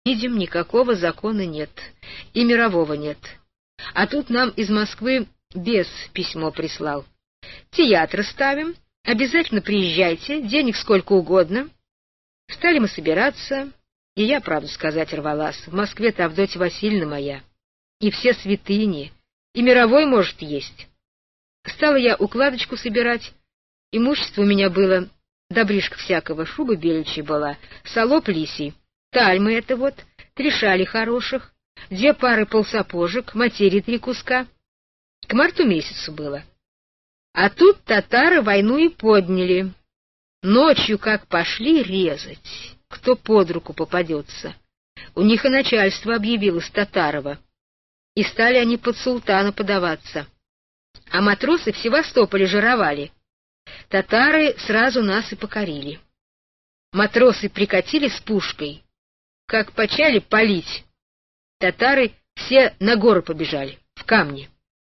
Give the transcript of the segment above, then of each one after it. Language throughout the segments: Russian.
Видим, никакого закона нет, и мирового нет. А тут нам из Москвы бес письмо прислал. Театр ставим, обязательно приезжайте, денег сколько угодно. Стали мы собираться, и я, правду сказать, рвалась. В Москве-то Авдотья Васильевна моя, и все святыни, и мировой может есть. Стала я укладочку собирать, имущество у меня было, добришка всякого, шуба беличья была, салоп лисий, тальмы это вот, 3 шали хороших, 2 пары полсапожек, материи 3 куска. К марту месяцу было. А тут татары войну и подняли. Ночью как пошли резать, кто под руку попадется. У них и начальство объявилось Татарова. И стали они под султана подаваться. А матросы в Севастополе жировали. Татары сразу нас и покорили. Матросы прикатили с пушкой. Как почали палить, татары все на горы побежали, в камни.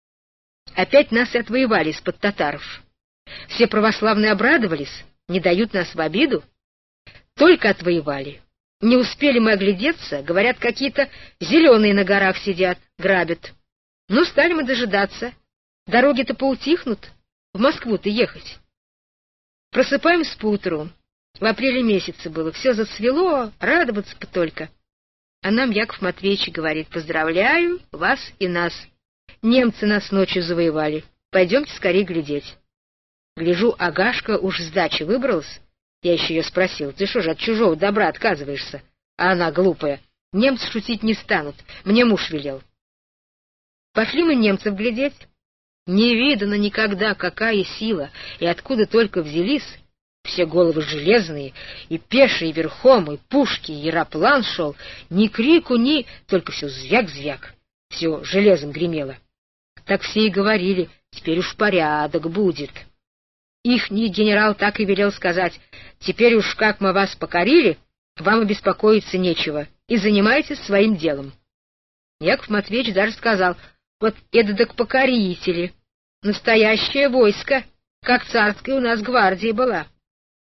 Опять нас и отвоевали из-под татаров. Все православные обрадовались, не дают нас в обиду. Только отвоевали. Не успели мы оглядеться, говорят, какие-то зеленые на горах сидят, грабят. Ну, стали мы дожидаться. Дороги-то поутихнут, в Москву-то ехать. Просыпаемся поутру. В апреле месяце было, все зацвело, радоваться бы только. А нам Яков Матвеевич говорит: поздравляю вас и нас. Немцы нас ночью завоевали. Пойдемте скорее глядеть. Гляжу, Агашка уж с дачи выбралась. Я еще ее спросил: ты что же от чужого добра отказываешься? А она, глупая: немцы шутить не станут, мне муж велел. Пошли мы немцев глядеть. Не видано никогда, какая сила, и откуда только взялись. Все головы железные, и пешие, и верхом, и пушки, и яроплан шел. Ни крику, ни... Только все звяк-звяк, все железом гремело. Так все и говорили: теперь уж порядок будет. Ихний генерал так и велел сказать: теперь уж как мы вас покорили, вам и беспокоиться нечего, и занимайтесь своим делом. Яков Матвеевич даже сказал: вот эдак покорители, настоящее войско, как царская у нас гвардия была.